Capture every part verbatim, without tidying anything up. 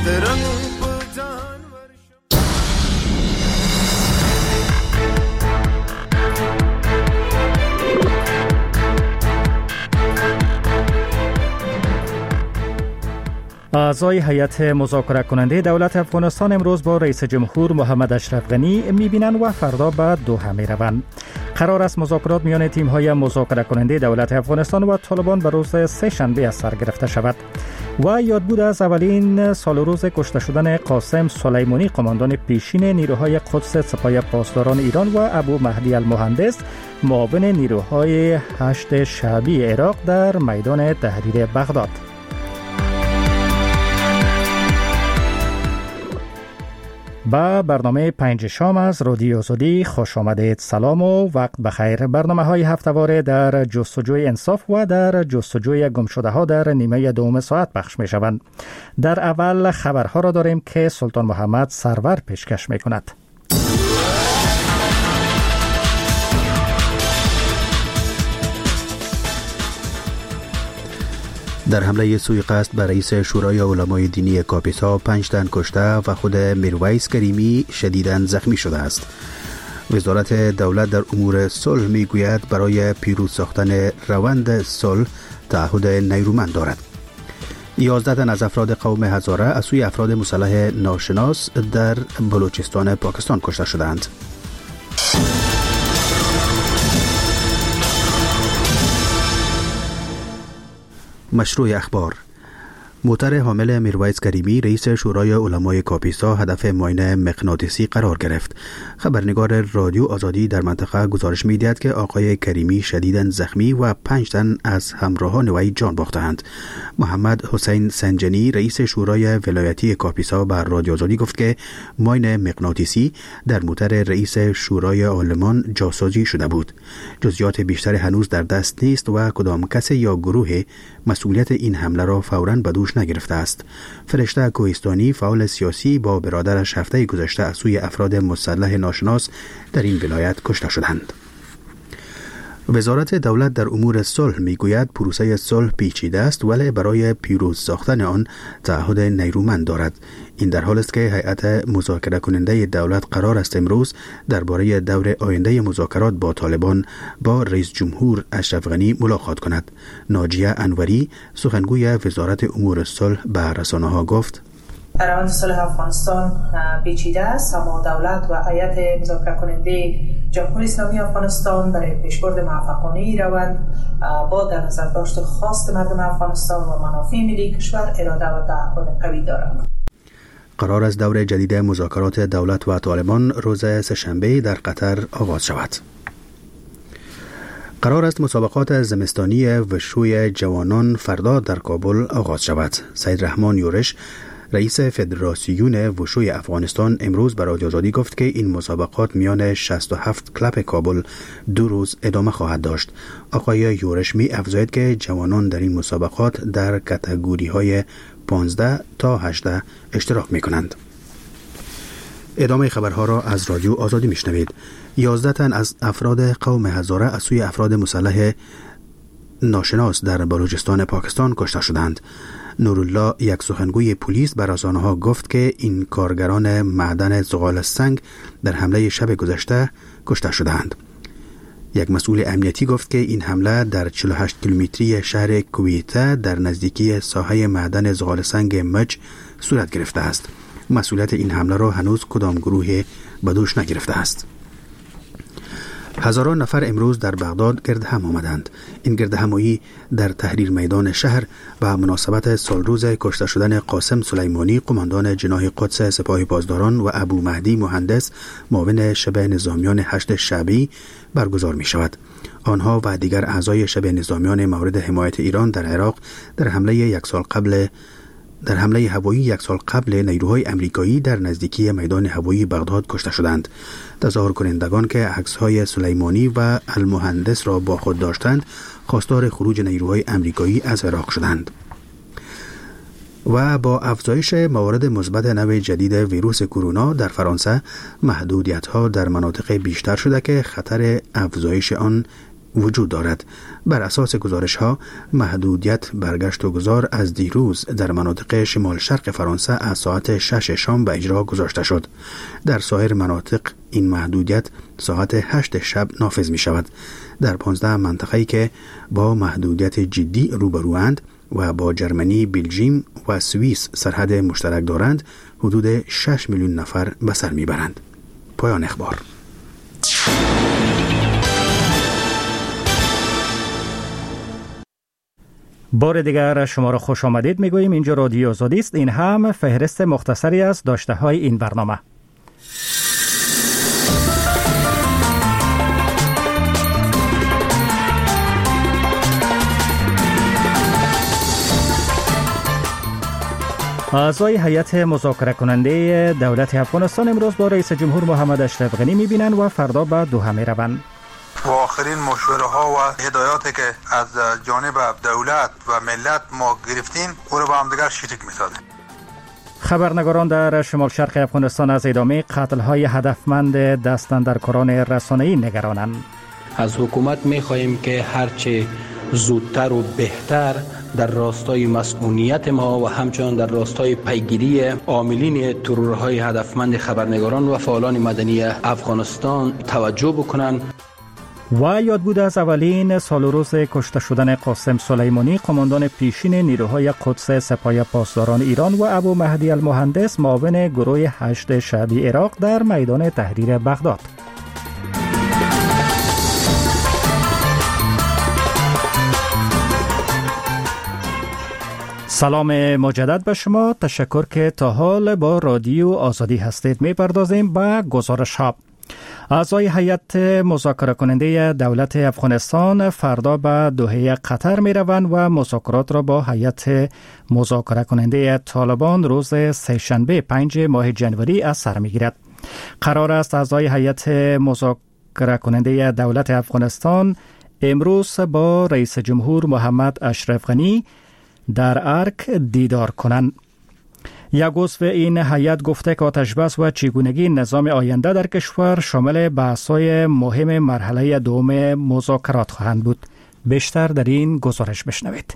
اعضای هیئت مذاکره کننده دولت افغانستان امروز با رئیس جمهور محمد اشرف غنی می‌بینند و فردا به دوحه می‌روند. قرار است مذاکرات میان تیم‌های مذاکره کننده دولت افغانستان و طالبان به روز سه شنبه از سر گرفته شود. و یادبود از اولین سال روز کشته شدن قاسم سلیمانی قماندان پیشین نیروهای قدس سپاه پاسداران ایران و ابو مهدی المهندس معاون نیروهای هشت شعبی عراق در میدان تحریر بغداد. با برنامه پنج شام از رادیو آزادی خوش آمدید. سلام و وقت بخیر. برنامه های هفته‌واره در جستجوی انصاف و در جستجوی گمشده ها در نیمه دوم ساعت پخش می شوند. در اول خبرها را داریم که سلطان محمد سرور پیشکش می کند. در حمله سوی قصد به رئیس شورای علمای دینی کاپیسا پنج تن کشته و خود میرویس کریمی شدیداً زخمی شده است. وزارت دولت در امور صلح میگوید برای پیروز ساختن روند صلح تعهد نیرومند دارد. یازده تن از افراد قوم هزاره از سوی افراد مسلح ناشناس در بلوچستان پاکستان کشته شدند. مشروع اخبار: موتر حامل میرویس کریمی رئیس شورای علمای کاپیسا هدف معاینه مغناطیسی قرار گرفت. خبرنگار رادیو آزادی در منطقه گزارش می‌دهد که آقای کریمی شدیداً زخمی و پنج تن از همراهان وی جان باختند. محمد حسین سنجنی رئیس شورای ولایتی کاپیسا بر رادیو آزادی گفت که معاینه مغناطیسی در موتر رئیس شورای عالمان جاسازی شده بود. جزئیات بیشتر هنوز در دست نیست و کدام کس یا گروه مسئولیت این حمله را فوراً به دوش نگرفته است. فرشته کوهستانی فعال سیاسی با برادرش هفته گذشته از سوی افراد مسلح ناشناس در این ولایت کشته شدند. وزارت دولت در امور صلح میگوید پروسه صلح پیچیده است ولی برای پیروز ساختن آن تعهد نیرومند دارد. این در حالی است که هیئت مذاکره کننده دولت قرار است امروز درباره دور آینده مذاکرات با طالبان با رئیس جمهور اشرف غنی ملاقات کند. ناجیه انوری سخنگوی وزارت امور صلح به رسانه‌ها گفت: روند صلح افغانستان پیچیده است، اما دولت و هیئت مذاکره کننده جمهوری اسلامی افغانستان برای پیشبرد موفقانه این روند با در نظر داشت خواست مردم افغانستان و منافع ملی کشور اراده و تعهد قوی دارند. قرار است دور جدید مذاکرات دولت و طالبان روز سه‌شنبه در قطر آغاز شود. قرار است مسابقات زمستانی وشوی جوانان فردا در کابل آغاز شود. سید رحمان یورش رئیس فدراسیون وشوی افغانستان امروز به رادیو آزادی گفت که این مسابقات میان شصت و هفت کلب کابل دو روز ادامه خواهد داشت. آقای یورش می افزاید که جوانان در این مسابقات در کاتگوری های پانزده تا هجده اشتراک می کنند. ادامه خبرها را از رادیو آزادی می شنوید. یازده تن از افراد قوم هزاره از سوی افراد مسلح ناشناس در بلوچستان پاکستان کشته شدند. نورالله یک سخنگوی پلیس به رسانه‌ها گفت که این کارگران معدن زغال سنگ در حمله شب گذشته کشته شدند. یک مسئول امنیتی گفت که این حمله در چهل و هشت کیلومتری شهر کویته در نزدیکی ساحه معدن زغال سنگ مج صورت گرفته است. مسئولیت این حمله را هنوز کدام گروه به دوش نگرفته است. هزاران نفر امروز در بغداد گرد هم آمدند. این گرد همایی در تحریر میدان شهر و مناسبت سالروز کشته شدن قاسم سلیمانی قماندان جناح قدس سپاه پاسداران و ابو مهدی مهندس معاون شب نظامیان هشت شعبی برگزار می شود. آنها و دیگر اعضای شب نظامیان مورد حمایت ایران در عراق در حمله یک سال قبل در حمله هوایی یک سال قبل نیروهای امریکایی در نزدیکی میدان هوایی بغداد کشته شدند. تظاهر کنندگان که عکس‌های سلیمانی و المهندس را با خود داشتند، خواستار خروج نیروهای امریکایی از عراق شدند. و با افزایش موارد مثبت نوع جدید ویروس کرونا در فرانسه، محدودیت‌ها در مناطق بیشتر شده که خطر افزایش آن وجود دارد. بر اساس گزارش ها محدودیت برگشت و گذار از دیروز در مناطق شمال شرق فرانسه از ساعت شش شام به اجرا گذاشته شد. در سایر مناطق این محدودیت ساعت هشت شب نافذ می شود. در پانزده منطقه‌ای که با محدودیت جدی روبروند و با جرمنی، بلژیم و سوئیس سرحد مشترک دارند، حدود شش میلیون نفر به سر میبرند. پایان اخبار. بار دیگر شما را خوش آمدید میگوییم. اینجا رادیو آزادی است. این هم فهرست مختصری از داشته های این برنامه. اعضای هیئت مذاکره کننده دولت افغانستان امروز با رئیس جمهور محمد اشرف غنی میبینند و فردا به دوحه میروند. و آخرین مشوره ها و هدایاتی که از جانب دولت و ملت ما گرفتیم او را با هم دیگر شریک می‌سازیم. خبرنگاران در شمال شرق افغانستان از ادامه قتل های هدفمند دستاندرکاران رسانه‌ای نگرانند. از حکومت می‌خواهیم که هرچه زودتر و بهتر در راستای مسئولیت ما و همچنان در راستای پیگیری عاملین ترورهای هدفمند خبرنگاران و فعالان مدنی افغانستان توجه بکنند. و یاد بود از اولین سال و روز کشته شدن قاسم سلیمانی، قماندان پیشین نیروهای قدس سپاه پاسداران ایران و ابو مهدی المهندس، معاون گروه هشت شعبی عراق در میدان تحریر بغداد. سلام مجدد به شما. تشکر که تا حال با رادیو آزادی هستید. میپردازیم به گزارش ها. اعضای هیئت مذاکره کننده دولت افغانستان فردا به دوحه قطر می روند و مذاکرات را با هیئت مذاکره کننده طالبان روز سه‌شنبه پنج ماه جنوری از سر می گیرد. قرار است اعضای هیئت مذاکره کننده دولت افغانستان امروز با رئیس جمهور محمد اشرف غنی در ارک دیدار کنند. یک عضو این هیئت گفته که آتش‌بس و چگونگی نظام آینده در کشور شامل بحث‌های مهم مرحله دوم مذاکرات خواهند بود. بیشتر در این گزارش بشنوید.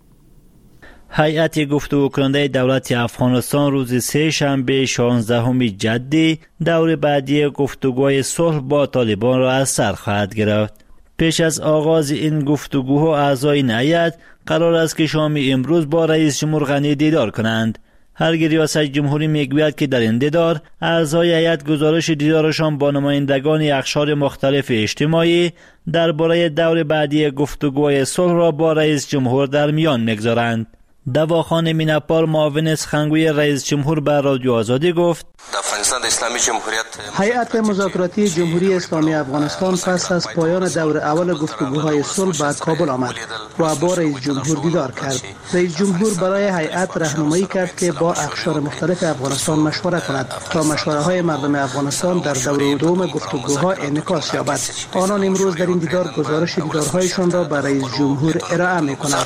هیئت گفتگو کننده دولت افغانستان روز سه شنبه شانزدهم جدی دور بعدی گفتگوهای صلح با طالبان را از سر خواهد گرفت. پیش از آغاز این گفتگوها اعضای این هیئت قرار است که شام امروز با رئیس جمهور غنی دیدار کنند. هر ریاست جمهوری میگوید که در این دیدار اعضای هیئت گزارش دیدارشان با نمایندگان اقشار مختلف اجتماعی درباره دور بعدی گفتگوهای صلح را با رئیس جمهور در میان میگذارند. دواخان میناپال معاون سخنگوی رئیس جمهور به رادیو آزادی گفت: افغانستان اسلامی جمهوریت هیئت مذاکراتی جمهوری اسلامی افغانستان پس از پایان دور اول گفتگوهای صلح به کابل آمد و با رئیس جمهور دیدار کرد. رئیس جمهور برای هیئت راهنمایی کرد که با اقشار مختلف افغانستان مشوره کند تا مشوره‌های مردم افغانستان در دور دوم گفتگوها انعکاس یابد. آنان امروز در این دیدار گزارش دیدارهایشان را به رئیس جمهور ارائه می‌کنند.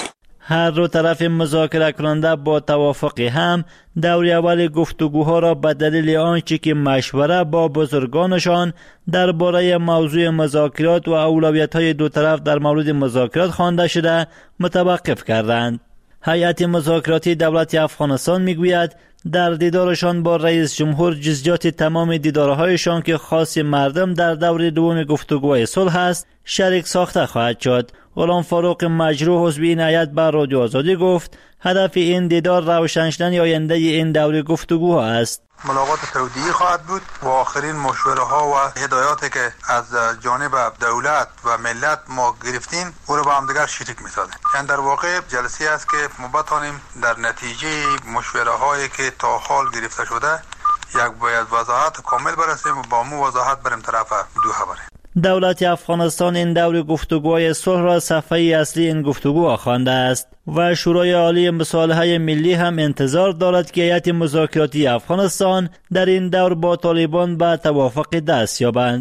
هر دو طرف مذاکره کننده با توافق هم دور اول گفتگوها را به دلیل آنچه که مشوره با بزرگانشان درباره موضوع مذاکرات و اولویت‌های دو طرف در مورد مذاکرات خوانده شده متوقف کردند. هیئت مذاکراتی دولت افغانستان میگوید در دیدارشان با رئیس جمهور جزئیات تمام دیدارهایشان که خاص مردم در دور دوم گفتگوهای صلح است شریک ساخته خواهد شد. غلام فاروق مجروح عضو این هیئت به رادیو آزادی گفت هدف این دیدار روشن شدن آینده این دور گفتگوها است. ملاقات تودیعی خواهد بود و آخرین مشوره ها و هدایاتی که از جانب دولت و ملت ما گرفتیم او را با هم دیگر شریک می‌سازیم. یعنی در واقع جلسه است که ما بتوانیم در نتیجه مشوره هایی که تا حال گرفته شده یک باید وضاحت کامل برسیم و با مو وضاحت بریم طرف دوحه بریم. دولت افغانستان این دور گفتگوهای صلح را صفحه اصلی این گفتگوها خوانده است و شورای عالی مصالحه ملی هم انتظار دارد که هیئت مذاکراتی افغانستان در این دور با طالبان به توافق دست یابند.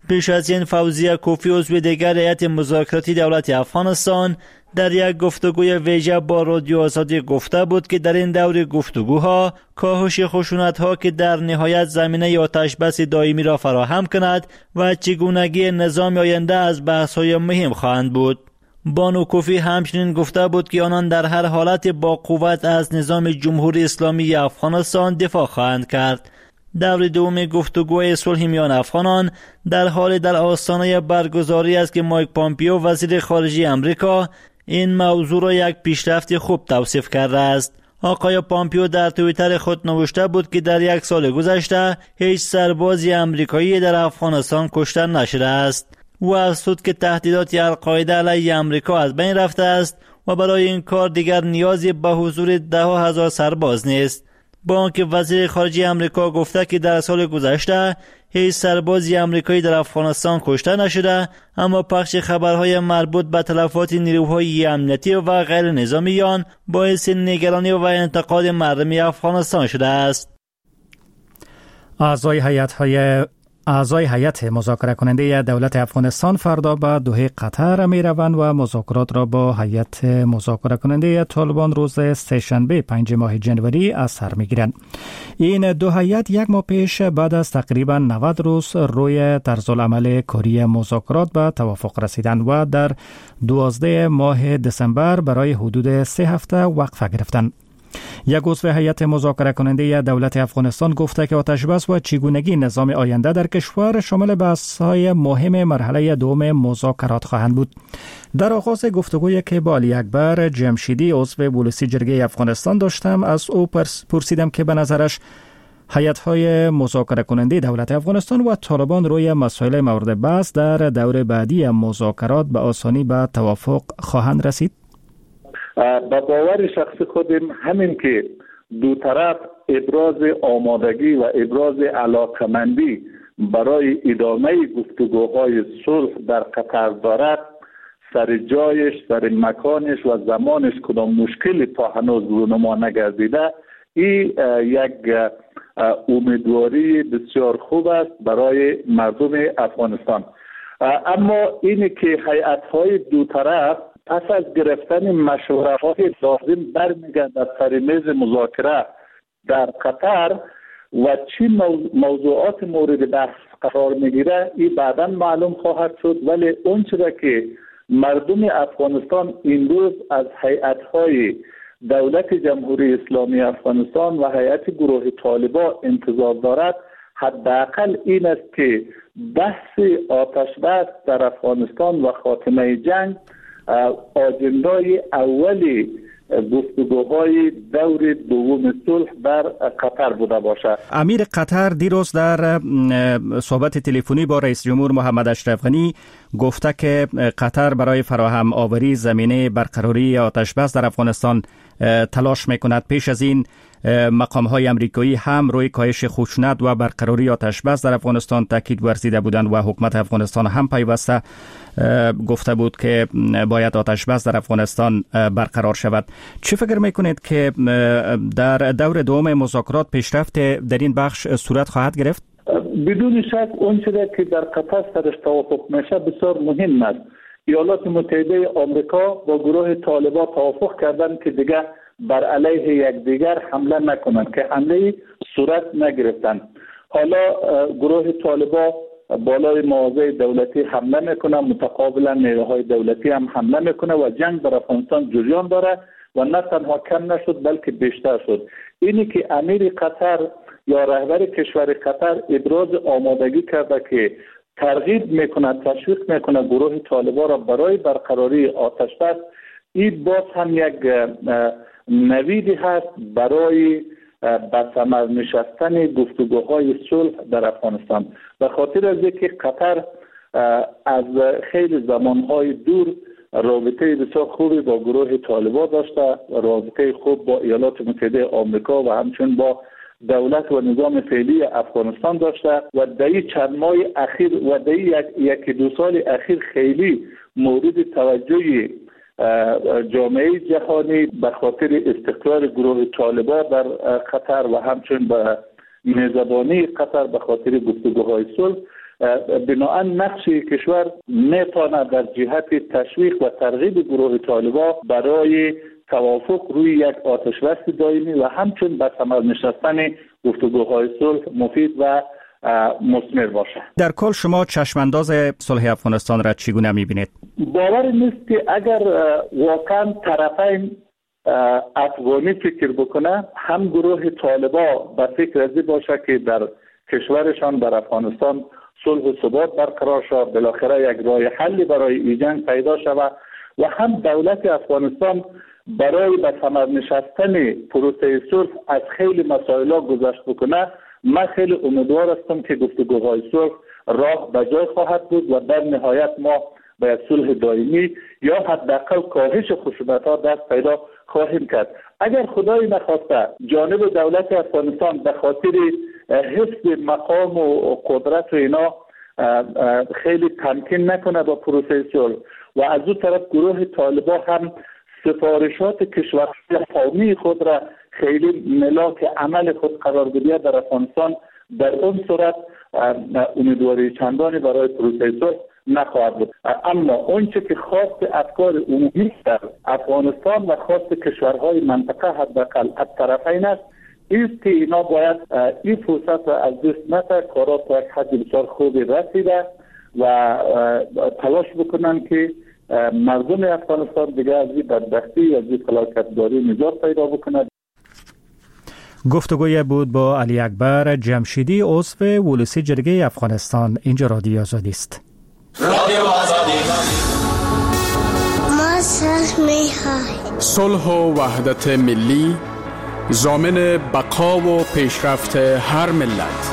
پیش از این فوزیه کوفی عضو دیگر هیئت مذاکراتی دولت افغانستان در یک گفتگوی ویژه با رادیو آزادی گفته بود که در این دور گفتگوها کاهش خشونت‌ها که در نهایت زمینه آتش بس دائمی را فراهم کند و چگونگی نظام آینده از بحث‌های مهم خواهند بود. بانو کوفی همچنین گفته بود که آنان در هر حالت با قوت از نظام جمهوری اسلامی افغانستان دفاع خواهند کرد. دور دوم گفتگوی صلح میان افغانان در حال در آستانه برگزاری است که مایک پامپیو وزیر خارجه امریکا این موضوع را یک پیشرفت خوب توصیف کرده است. آقای پامپیو در توییتر خود نوشته بود که در یک سال گذشته هیچ سربازی امریکایی در افغانستان کشته نشده است. او افزود که تهدیدات القاعده علیه امریکا از بین رفته است و برای این کار دیگر نیازی به حضور ده هزار سرباز نیست. با آنکه وزیر خارجه امریکا گفته که در سال گذشته هیچ سربازی امریکایی در افغانستان کشته نشده، اما پخش خبرهای مربوط به تلفات نیروهای امنیتی و غیر نظامیان باعث نگرانی و انتقاد مردم افغانستان شده است. اعضای هیئت‌های اعضای هیئت مذاکره کننده دولت افغانستان فردا به دوحه قطر می روند و مذاکرات را با هیئت مذاکره کننده طالبان روز سه‌شنبه پنج ماه جنوری از سر می گیرند. این دو هیئت یک ماه پیش بعد از تقریبا نود روز روی طرزالعمل کاری مذاکرات به توافق رسیدند و در دوازده ماه دسامبر برای حدود سه هفته وقفه گرفتند. یک عضو هیئت مذاکره کننده دولت افغانستان گفته که آتش‌بس و چگونگی نظام آینده در کشور شامل بحث‌های مهم مرحله دوم مذاکرات خواهند بود. در آغاز گفتگویی که با علی اکبر جمشیدی عضو پلیسی جرگه افغانستان داشتم، از او پرسیدم که به نظرش هیئت‌های مذاکره کننده دولت افغانستان و طالبان روی مسائل مورد بحث در دور بعدی مذاکرات به آسانی به توافق خواهند رسید. با باور شخصی خودم همین که دو طرف ابراز آمادگی و ابراز علاقمندی برای ادامه گفتگوهای صلح در قطر دارد، سر جایش، سر مکانش و زمانش کدام مشکلی تا هنوز رونما نگردیده، این یک امیدواری بسیار خوب است برای مردم افغانستان. اما اینی که هیئت‌های دو طرف پس از گرفتن مشوره‌های لازم برمیگردد سر میز مذاکره در قطر و چی موضوعات مورد بحث قرار میگیره، این بعداً معلوم خواهد شد. ولی اون چیزی که مردم افغانستان این روز از هیئت‌های دولت جمهوری اسلامی افغانستان و هیئت گروه طالبان انتظار دارد، حداقل این است که بحث آتش بس در افغانستان و خاتمه جنگ آجندای اولی گفتگوهای دور دوم صلح در قطر بوده باشد. امیر قطر دیروز در صحبت تلفنی با رئیس جمهور محمد اشرف غنی گفته که قطر برای فراهم آوری زمینه برقراری آتش بس در افغانستان تلاش میکند. پیش از این مقام های امریکایی هم روی کاهش خشونت و برقراری آتش بس در افغانستان تاکید ورزیده بودند و حکومت افغانستان هم پیوسته گفته بود که باید آتش بس در افغانستان برقرار شود. چه فکر میکنید که در دور دوم مذاکرات پیشرفت در این بخش صورت خواهد گرفت؟ بدون شک اون چیزی که در قطر سرش توافق میشه بسیار مهم است. ایالات متحده آمریکا با گروه طالبان توافق کردند که دیگر بر علیه یکدیگر حمله نکنند، که حمله صورت نگرفتند. حالا گروه طالبان بالای مواضع دولتی حمله میکنه، متقابلا نیروهای دولتی هم حمله میکنه و جنگ در افغانستان جریان داره و نه تنها کم نشد بلکه بیشتر شد. اینی که امیر قطر یا رهبر کشور قطر ابراز آمادگی کرده که ترغیب میکنه، تشویق میکنه گروه طالبان را برای برقراری آتش بس، این باز هم یک نویدی هست برای به ثمر نشستن گفتگوهای صلح در افغانستان. به خاطر از اینکه قطر از خیلی زمانهای دور رابطه بسیار خوبی با گروه طالبان داشته، رابطه خوب با ایالات متحده آمریکا و همچنین با دولت و نظام فعلی افغانستان داشته و در چند ماه اخیر و در یک یک دو سال اخیر خیلی مورد توجه جامعه جهانی به خاطر استقرار گروه طالبان در قطر و همچنین به میزبانی قطر به خاطر گفتگوهای صلح بناهن نقش کشور میتواند در جهت تشویق و ترغیب گروه طالبان برای توافق روی یک آتشبس دائمی و همچنین به ثمر نشستن گفتگوهای صلح مفید و مثمر باشد. در کل شما چشمانداز صلح افغانستان را چگونه می‌بینید؟ باور نیست که اگر واقعا طرفین افغانی فکر بکنه، هم گروه طالبان به فکر ازی باشه که در کشورشان در افغانستان صلح و ثبات برقرار شود، بالاخره یک راه حلی برای این جنگ پیدا شود و هم دولت افغانستان برای به ثمر نشستن پروسه صلح از خیلی مسائل گذشت بکنه. من خیلی امیدوار هستم که گفتگوهای صلح راه به جای خواهد بود و در نهایت ما به یک صلح دائمی یا حداقل کاهش خشونت‌ها دست پیدا خواهیم کرد. اگر خدای نخواسته جانب دولت افغانستان به خاطر حفظ مقام و قدرت و اینا خیلی تمکین نکنه با پروسه صلح و از اون طرف گروه طالبان هم سفارشات کشورهای قومی خود را خیلی ملاک عمل خود قرار بده در افغانستان، در اون صورت امیدواری چندانی برای پروسه صلح نخواهد بود. اما اونچه که خواست افکار عمومی در افغانستان و خواست کشورهای منطقه حداقل از طرفین است، است که اینا باید این فرصت را از دست نده، کارا تا یک حد بسیار خوبی رسیده و تلاش بکنن که مردم افغانستان دیگه از این بدبختی از این فلاکت‌داری نجات پیدا بکنه. گفتگوی بود با علی اکبر جمشیدی، عضو ولوسی جرگه افغانستان. اینجا رادیو آزادی است. رادیو آزادی. ما صلح می‌خواهیم. صلح و وحدت ملی ضامن بقا و پیشرفت هر ملت.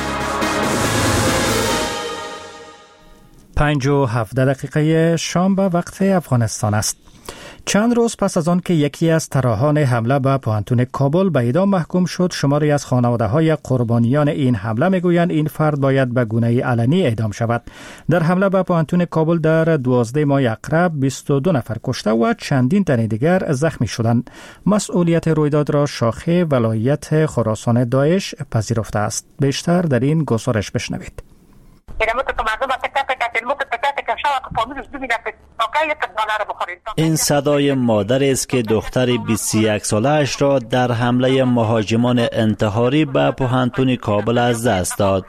پنج و هفده دقیقه شام به وقت افغانستان است. چند روز پس از آن که یکی از طراحان حمله به پوهنتون کابل به اعدام محکوم شد، شماری از خانواده‌های قربانیان این حمله میگویند این فرد باید به گونه علنی اعدام شود. در حمله به پوهنتون کابل در دوازده ماه اقرب بیست و دو نفر کشته و چندین تن دیگر زخمی شدند. مسئولیت رویداد را شاخه ولایت خراسان داعش پذیرفته است. بیشتر در این گزارش بشنوید. این صدای مادر است که دختر بیست و یک ساله‌اش را در حمله مهاجمان انتحاری به پوهنتون کابل از دست داد.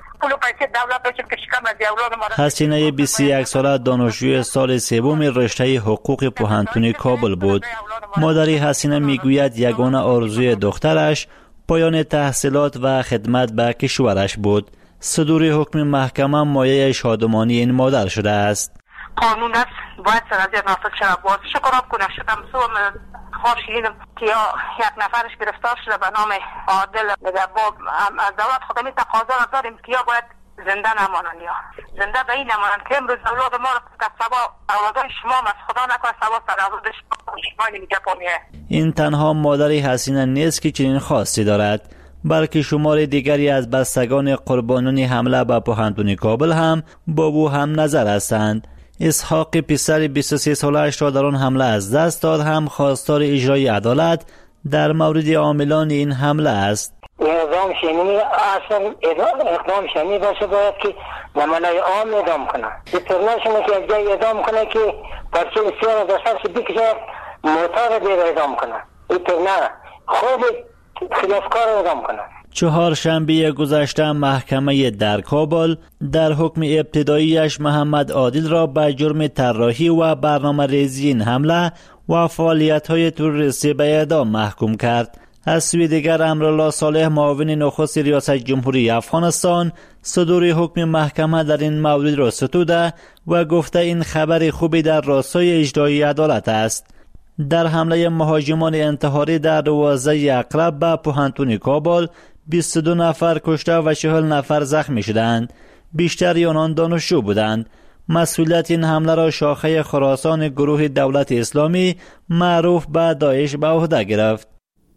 حسینه بیست و یک ساله دانشجوی سال سوم رشته حقوق پوهنتون کابل بود. مادر حسینه میگوید یگانه آرزوی دخترش پایان تحصیلات و خدمت به کشورش بود. صدور حکم محکمه مایه شادمانی این مادر شده است. قانون است، باید سرازیر نافذ شود. باز شکرات کنه شدم سوم خواهشینم که یک نفرش گرفتار شده به نام عادل. با از دولت خودمی تقاضا داریم که یا باید زنده نمانند یا زنده به این نمانند که امروز اولاد ما که سبا اولادای شما از خدا نکنه سبا سر اولاد شما نمیگه پامیه. این تنها مادر حسینه نیست که چنین خواستی دارد، بلکه شمار دیگری از بستگان قربانیان حمله به پوهنتون کابل هم با او هم نظر هستند. اسحاق پسر بیست و سه ساله‌اش را در آن حمله از دست داد هم خواستار اجرای عدالت در مورد عاملان این حمله است. اعدام شنی اصلا اقدام شنی باشه باید که نمانای عام اعدام کنه. اینترنشنال که از جای اعدام کنه که پرچه سیار دستش بکشه موتار دیر اعدام کنه. اینترنه خوب خلافکار اعدام کنه. چهارشنبه گذشته محکمه در کابل در حکم ابتداییش محمد عادل را به جرم طراحی و برنامه ریزی این حمله و فعالیت‌های تروریستی به اعدام محکوم کرد. از سوی دیگر امرالله صالح معاون نخست ریاست جمهوری افغانستان صدور حکم محکمه در این مورد را ستوده و گفته این خبر خوبی در راستای اجرای عدالت است. در حمله مهاجمان انتحاری در دوازده اقرب به پوهنتون کابل بیست و دو نفر کشته و چهل نفر زخمی شدند. بیشتر آنان دانشجو بودند. مسئولیت این حمله را شاخه خراسان گروه دولت اسلامی معروف به داعش به عهده گرفت.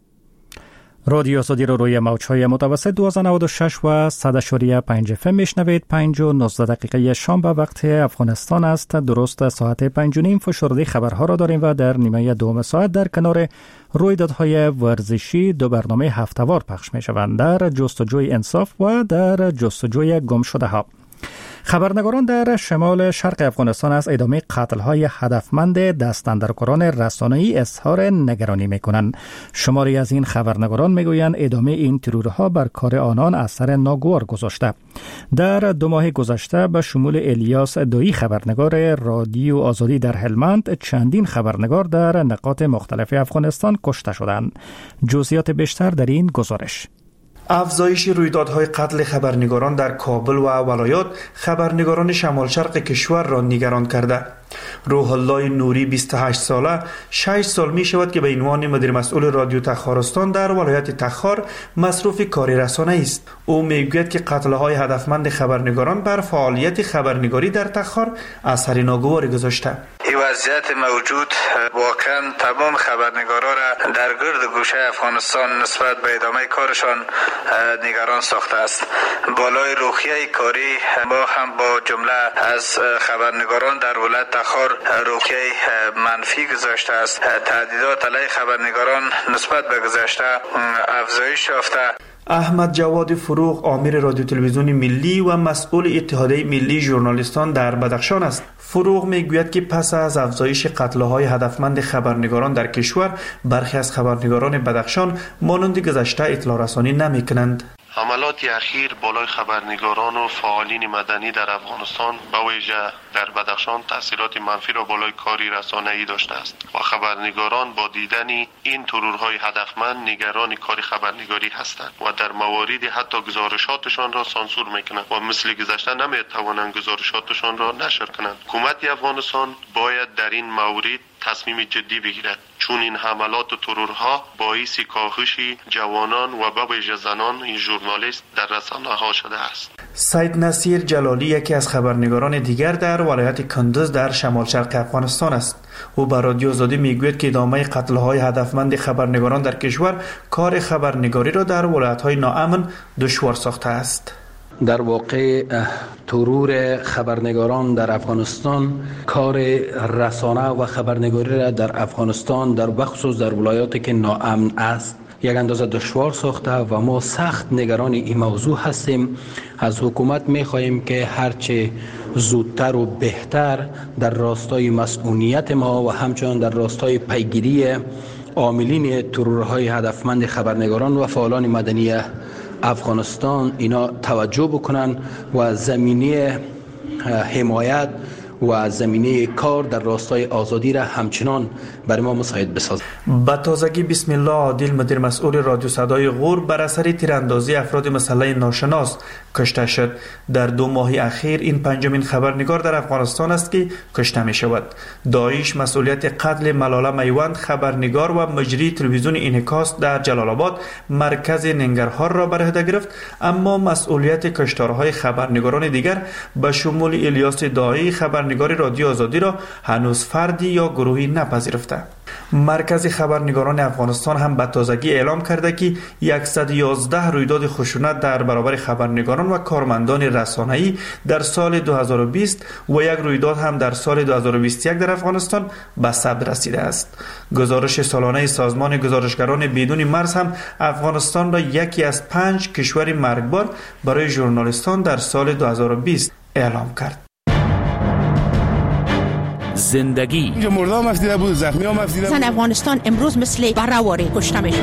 رادیو آزادی رو روی موج‌های متوسط دویست و نود و شش و صد و پنج اف ام میشنوید. پنج و نوزده دقیقه شام به وقت افغانستان است. درست ساعت پنج و نیم فشرده خبرها را داریم و در نیمه دوم ساعت در کنار رویدادهای ورزشی دو برنامه هفته‌وار پخش می‌شوند، در جستجوی انصاف و در جستجوی گم شده ها. خبرنگاران در شمال شرق افغانستان از ادامه قتل‌های هدفمند دستاندرکاران رسانه‌ای اظهار نگرانی می‌کنند. شماری از این خبرنگاران می‌گویند ادامه این ترورها بر کار آنان اثر ناگوار گذاشته. در دو ماه گذشته به شمول الیاس دویی خبرنگار رادیو آزادی در هلمند چندین خبرنگار در نقاط مختلف افغانستان کشته شدند. جزئیات بیشتر در این گزارش. افزایش رویدادهای قتل خبرنگاران در کابل و ولایات خبرنگاران شمال شرق کشور را نگران کرده. روح الله نوری بیست و هشت ساله شش سال می شود که به عنوان مدیر مسئول رادیو تخارستان در ولایت تخار مصروف کار رسانه‌ای است. او میگوید که قتل‌های هدفمند خبرنگاران بر فعالیت خبرنگاری در تخار اثر ناگواری گذاشته. این وضعیت موجود واقعا تمام خبرنگاران را در گرد گوشه افغانستان نسبت به ادامه کارشان نگران ساخته است. بالای روحیه کاری ما هم با جمله از خبرنگاران در ولایت تخار روحیه منفی گذاشته است. تهدیدات علیه خبرنگاران نسبت به گذشته افزایش یافته. احمد جواد فروغ آمر رادیو تلویزیون ملی و مسئول اتحادیه ملی ژورنالیستان در بدخشان است. فروغ میگوید که پس از افزایش قتل‌های هدفمند خبرنگاران در کشور برخی از خبرنگاران بدخشان مانند گذشته اطلاع رسانی نمی‌کنند. حملات اخیر بالای خبرنگاران و فعالین مدنی در افغانستان به ویژه در بدخشان تاثیرات منفی را بالای کاری رسانه‌ای داشته است و خبرنگاران با دیدن این ترورهای هدفمند نگران کار خبرنگاری هستند و در مواردی حتی گزارشاتشان را سانسور میکنند و مثل گذشته نمیتوانند گزارشاتشان را نشر کنند. حکومت افغانستان باید در این مورد تصمیم جدی بگیرد، چون این حملات و ترورها باعث کاهش جوانان و به ویژه زنان این ژورنالیست در رسانه‌ها شده است. سید نصیر جلالی یکی از خبرنگاران دیگر در ولایت کندز در شمال شرق افغانستان است. او به رادیو آزادی میگوید که ادامه قتل‌های هدفمند خبرنگاران در کشور کار خبرنگاری را در ولایت‌های ناامن دشوار ساخته است. در واقع ترور خبرنگاران در افغانستان کار رسانه و خبرنگاری را در افغانستان در بخصوص در ولایاتی که ناامن است یک اندازه دشوار ساخته و ما سخت نگران این موضوع هستیم. از حکومت می‌خواهیم که هرچه زودتر و بهتر در راستای مسئولیت ما و همچنین در راستای پیگیری عاملین ترورهای هدفمند خبرنگاران و فعالان مدنی افغانستان اینا توجه بکنن و زمینه حمایت و زمینه کار در راستای آزادی را همچنان برای ما مساعد بسازد. با تازگی بسم الله عادل مدیر مسئول رادیو صدای غور بر اثر تیراندازی افراد مسلح ناشناس کشته شد. در دو ماه اخیر این پنجمین خبرنگار در افغانستان است که کشته می شود. داعش مسئولیت قتل ملاله میوند خبرنگار و مجری تلویزیون انعکاس در جلال آباد مرکز ننگرهار را بر عهده گرفت، اما مسئولیت کشتارهای خبرنگاران دیگر به شمول الیاس داعی خبرنگار رادیو آزادی را هنوز فردی یا گروهی نپذیرفته. مرکز خبرنگاران افغانستان هم به تازگی اعلام کرده که صد و یازده رویداد خشونت در برابر خبرنگاران و کارمندان رسانه‌ای در سال دو هزار و بیست و یک رویداد هم در سال دو هزار و بیست و یک در افغانستان به ثبت رسیده است. گزارش سالانه سازمان گزارشگران بدون مرز هم افغانستان را یکی از پنج کشور مرگبار برای ژورنالیستان در سال دو هزار و بیست اعلام کرد. زندگی اینجا مردم مفدیده بود، زخمی ها مفدیده بود. زن افغانستان امروز مثل برآوری کشته میشن.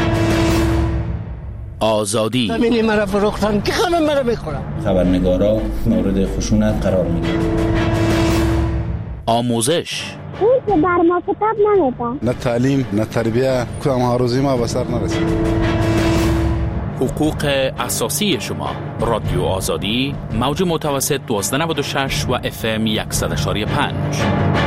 آزادی زمینی مرا فروختن که همه مرا میخورن. خبرنگارا مورد خشونت قرار میگیرن. آموزش اون که بر ما کتاب نمیده. نه تعلیم نه تربیه کدام هاروزی ما به سر نرسید. حقوق اساسی شما. رادیو آزادی موج متوسط دوازده نود و شش و اف ام صد و یک و پنج.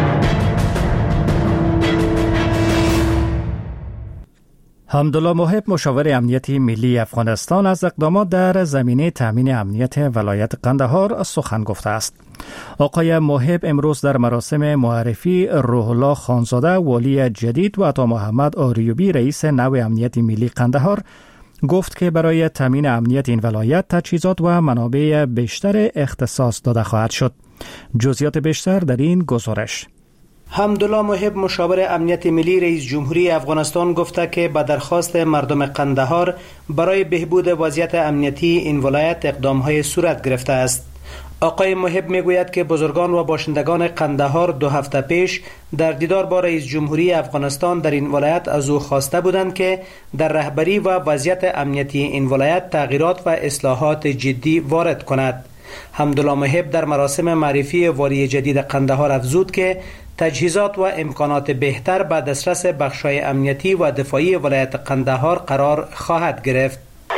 حمدالله محب مشاور امنیتی ملی افغانستان از اقدامات در زمینه تامین امنیت ولایت قندهار سخن گفته است. آقای محب امروز در مراسم معرفی روح الله خانزاده والی جدید و عطا محمد آریوبی رئیس نو امنیت ملی قندهار گفت که برای تامین امنیت این ولایت تجهیزات و منابع بیشتر اختصاص داده خواهد شد. جزئیات بیشتر در این گزارش. حمدالله محب مشاور امنیت ملی رئیس جمهوری افغانستان گفته که به درخواست مردم قندهار برای بهبود وضعیت امنیتی این ولایت اقدام‌های صورت گرفته است. آقای محب میگوید که بزرگان و باشندگان قندهار دو هفته پیش در دیدار با رئیس جمهوری افغانستان در این ولایت از او خواسته بودند که در رهبری و وضعیت امنیتی این ولایت تغییرات و اصلاحات جدی وارد کند. حمدالله محب در مراسم معرفی والی جدید قندهار افزود که تجهیزات و امکانات بهتر به دسترس بخش‌های امنیتی و دفاعی ولایت قندهار قرار خواهد گرفت.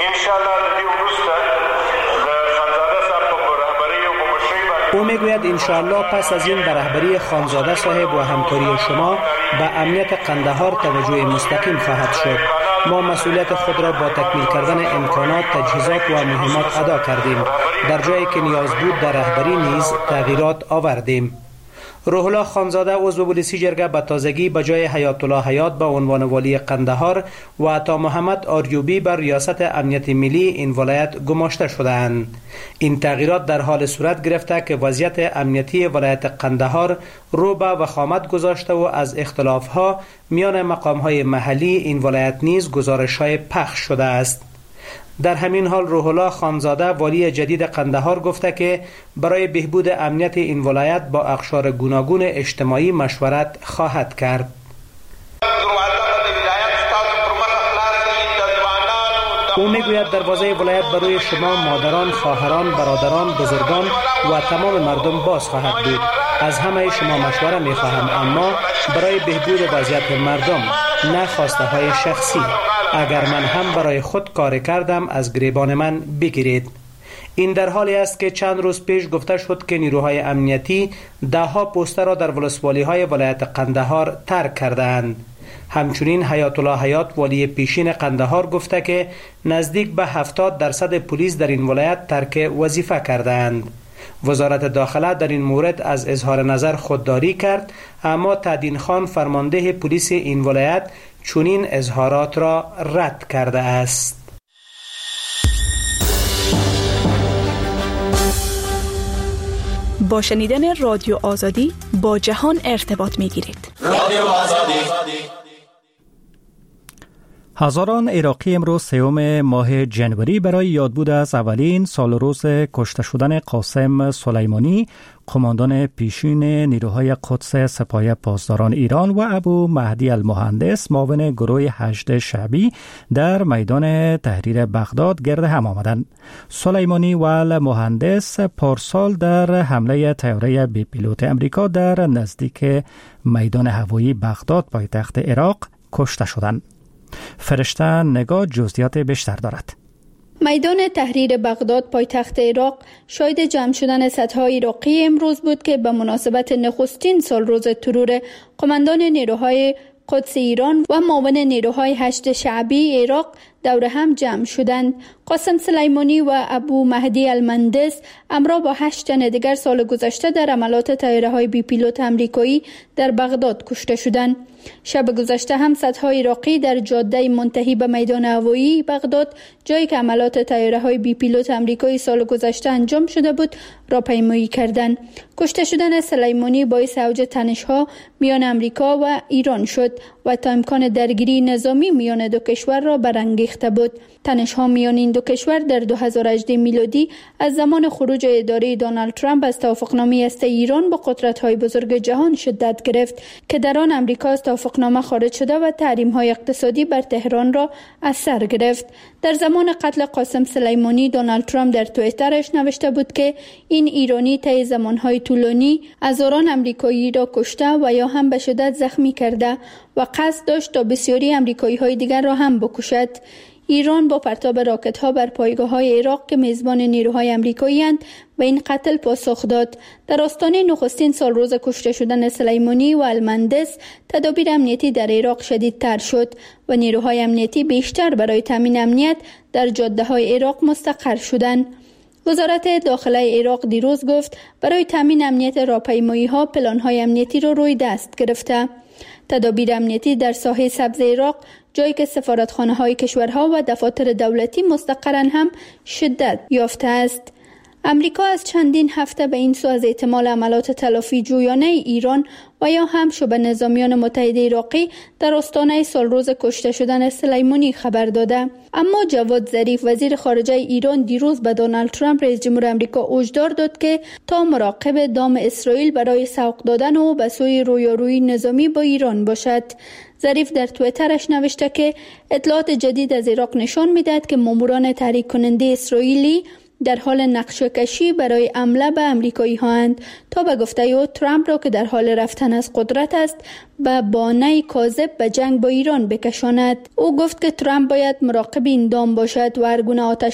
او میگوید انشاءالله پس از این به رهبری خانزاده صاحب و همکاری شما به امنیت قندهار توجه مستقیم خواهد شد. ما مسئولیت خود را با تکمیل کردن امکانات، تجهیزات و مهمات ادا کردیم. در جایی که نیاز بود در رهبری نیز تغییرات آوردیم. روح الله خانزاده عضو پلیسی جرگه به تازگی به جای حیات الله حیات به عنوان والی قندهار و عطا محمد آریوبی بر ریاست امنیت ملی این ولایت گماشته شده‌اند. این تغییرات در حال صورت گرفته که وضعیت امنیتی ولایت قندهار رو به وخامت گذاشته و از اختلاف‌ها میان مقام‌های محلی این ولایت نیز گزارش‌های پخش شده است. در همین حال روح الله خانزاده والی جدید قندهار گفته که برای بهبود امنیت این ولایت با اقشار گوناگون اجتماعی مشورت خواهد کرد. او میگوید دروازه ولایت برای شما مادران، خواهران، برادران، بزرگان و تمام مردم باز خواهد بود. از همه شما مشوره میخواهم، اما برای بهبود وضعیت مردم، نه خواسته های شخصی. اگر من هم برای خود کار کردم از گریبان من بگیرید. این در حالی است که چند روز پیش گفته شد که نیروهای امنیتی ده ها پوستر را در ولسوالی های ولایت قندهار ترک کردند. همچنین حیات الله حیات والی پیشین قندهار گفته که نزدیک به هفتاد درصد پلیس در این ولایت ترک وظیفه کردند. وزارت داخله در این مورد از اظهار نظر خودداری کرد، اما تدین خان فرمانده پلیس این ولایت چنین اظهارات را رد کرده است. با شنیدن رادیو آزادی با جهان ارتباط می گیرید. رادیو آزادی. هزاران عراقی امروز سوم ماه جنوری برای یادبود از اولین سال و روز کشته شدن قاسم سلیمانی، قماندان پیشین نیروهای قدس سپاه پاسداران ایران و ابو مهدی المهندس، معاون گروه هشت شعبی در میدان تحریر بغداد گرد هم آمدند. سلیمانی و المهندس پارسال در حمله طیاره بی پیلوت امریکا در نزدیک میدان هوایی بغداد پایتخت عراق کشته شدند. فرشته نگاه جزئیات بیشتر دارد. میدان تحریر بغداد پایتخت عراق شاهد جمع شدن صدها عراقی امروز بود که به مناسبت نخستین سال روز ترور قماندان نیروهای قدس ایران و معاون نیروهای هشت شعبی عراق دور هم جمع شدند. قاسم سلیمانی و ابو مهدی المهندس همراه با هشت تن دیگر سال گذشته در حملات طیاره‌های بی پیلوت آمریکایی در بغداد کشته شدند. شب گذشته هم صدها عراقی در جاده منتهی به میدان هوایی بغداد، جایی که حملات طیاره‌های بی پیلوت آمریکایی سال گذشته انجام شده بود، راهپیمایی کردند. کشته شدن سلیمانی باعث اوج تنش‌ها میان آمریکا و ایران شد و تا امکان درگیری نظامی میان دو کشور را برانگیخته بود. تنش‌ها میان این دو کشور در دو هزار و هجده میلادی از زمان خروج اداره دونالد ترامپ از توافقنامه هسته ایران با قدرت‌های بزرگ جهان شدت گرفت که در آن آمریکا از توافقنامه خارج شده و تحریم‌های اقتصادی بر تهران را از سر گرفت. در زمان قتل قاسم سلیمانی، دونالد ترامپ در توییترش نوشته بود که این ایرانی طی زمان‌های طولانی هزاران آمریکایی را کشته و یا هم به شدت زخمی کرده و قصد داشت تا بسیاری آمریکایی‌های دیگر را هم بکشد. ایران با پرتاب راکت‌ها بر پایگاه‌های عراق که میزبان نیروهای آمریکایی اند و این قتل پاسخ داد. در آستانه نخستین سال روز کشته شدن سلیمانی و المهندس، تدابیر امنیتی در عراق شدیدتر شد و نیروهای امنیتی بیشتر برای تامین امنیت در جاده‌های عراق مستقر شدند. وزارت داخله عراق دیروز گفت برای تامین امنیت راهپیمایی‌ها پلان‌های امنیتی را روی دست گرفته. تدابیر امنیتی در ساحه سبز عراق، جایی که سفارتخانه‌های کشورها و دفاتر دولتی مستقرن، هم شدت یافته است. امریکا از چندین هفته به این سو از احتمال عملات تلافی جویانه ایران و یا هم شبه نظامیان متحد عراقی در آستانه سالروز کشته شدن سلیمانی خبر داده. اما جواد ظریف وزیر خارجه ایران دیروز به دونالد ترامپ رئیس جمهور امریکا هشدار داد که تا مراقب دام اسرائیل برای سوق دادن و به سوی رویارویی نظامی با ایران باشد. ظریف در توییترش نوشته که اطلاعات جدید از عراق نشان می‌دهد که ماموران تحریک کننده اسرائیلی در حال نقشه کشی برای حمله به امریکایی هاند تا به گفته او ترامپ را که در حال رفتن از قدرت است به بانه کاذب به جنگ با ایران بکشاند. او گفت که ترامپ باید مراقب این دام باشد و هر گونه آتش